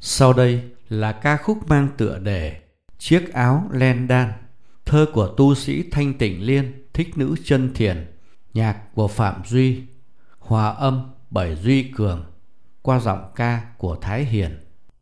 Sau đây là ca khúc mang tựa đề Chiếc áo len đan, thơ của tu sĩ Thanh Tịnh Liên, Thích Nữ Chân Thiền, nhạc của Phạm Duy, hòa âm bởi Duy Cường, qua giọng ca của Thái Hiền.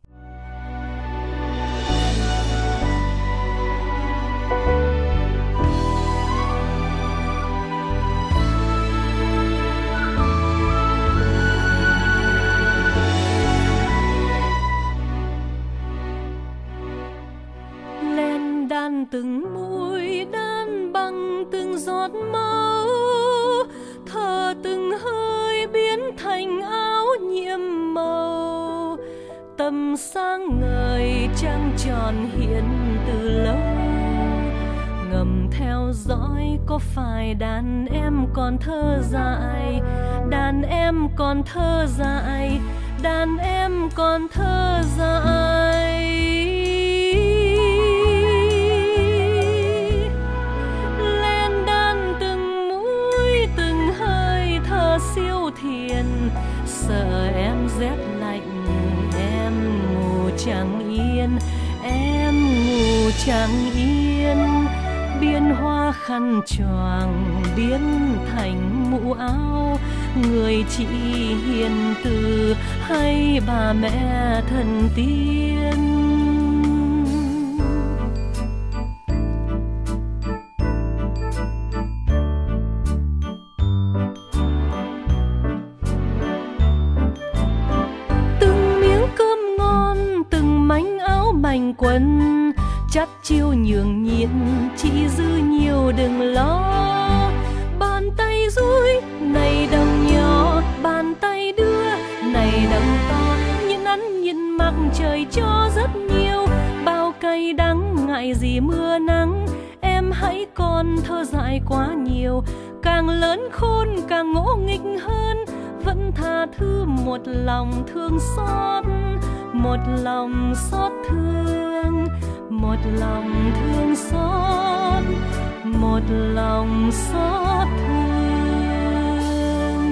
Đan từng mũi, đan bằng từng giọt máu, thở từng hơi biến thành áo nhiệm màu. Tâm sáng ngời trăng tròn hiện từ lâu, ngầm theo dõi có phải đàn em còn thơ dại, đàn em còn thơ dại, đàn em còn thơ dại. Siêu thiền sợ em rét lạnh, em ngủ chẳng yên, em ngủ chẳng yên. Biên hoa khăn choàng biến thành mũ áo, người chị hiền từ hay bà mẹ thần tiên. Mảnh quần chắt chiêu nhường nhịn, chỉ dư nhiều đừng lo. Bàn tay dối này đồng nhỏ, bàn tay đưa này đồng to. Nhịn ăn nhịn mặc trời cho rất nhiều, bao cay đắng ngại gì mưa nắng. Em hãy còn thơ dại quá nhiều, càng lớn khôn càng ngỗ nghịch hơn. Vẫn tha thứ một lòng thương xót, một lòng xót thương, một lòng thương xót, một lòng xót thương.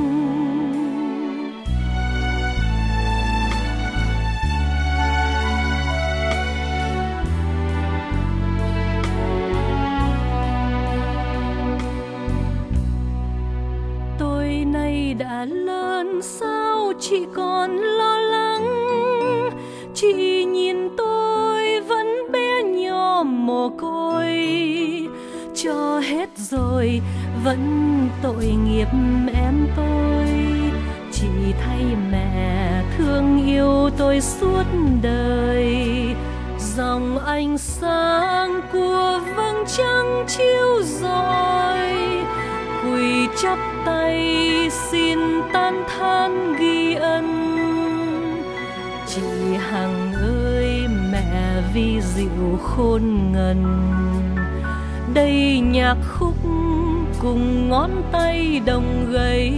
Tôi nay đã lớn sao chị còn lo lắng, chị nhìn tôi vẫn bé nhỏ mồ côi. Cho hết rồi vẫn tội nghiệp em tôi, chị thay mẹ thương yêu tôi suốt đời. Dòng ánh sáng của vầng trăng chiếu rọi, quỳ chắp tay xin tán thán ghi ân. Chị Hằng ơi mẹ vi diệu khôn ngần, đây nhạc khúc cùng ngón tay đồng gầy.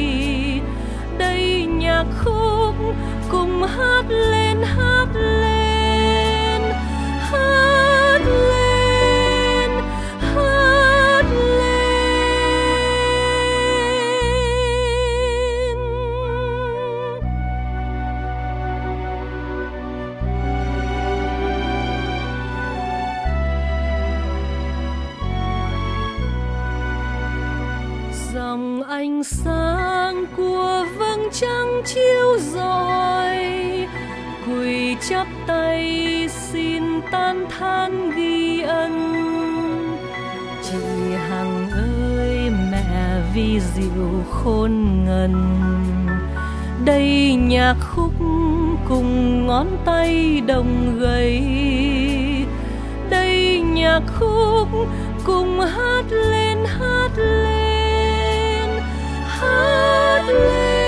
Đây nhạc khúc cùng hát lên, hát lên, hát lên, hát lên. Dòng ánh sáng của vầng trăng chiếu rọi, quỳ chắp tay xin tán thán ghi ân. Chị Hằng ơi mẹ vi diệu khôn ngần, đây nhạc khúc cùng ngón tay đồng gầy. Đây nhạc khúc cùng hát lên, hát lên, hát lên.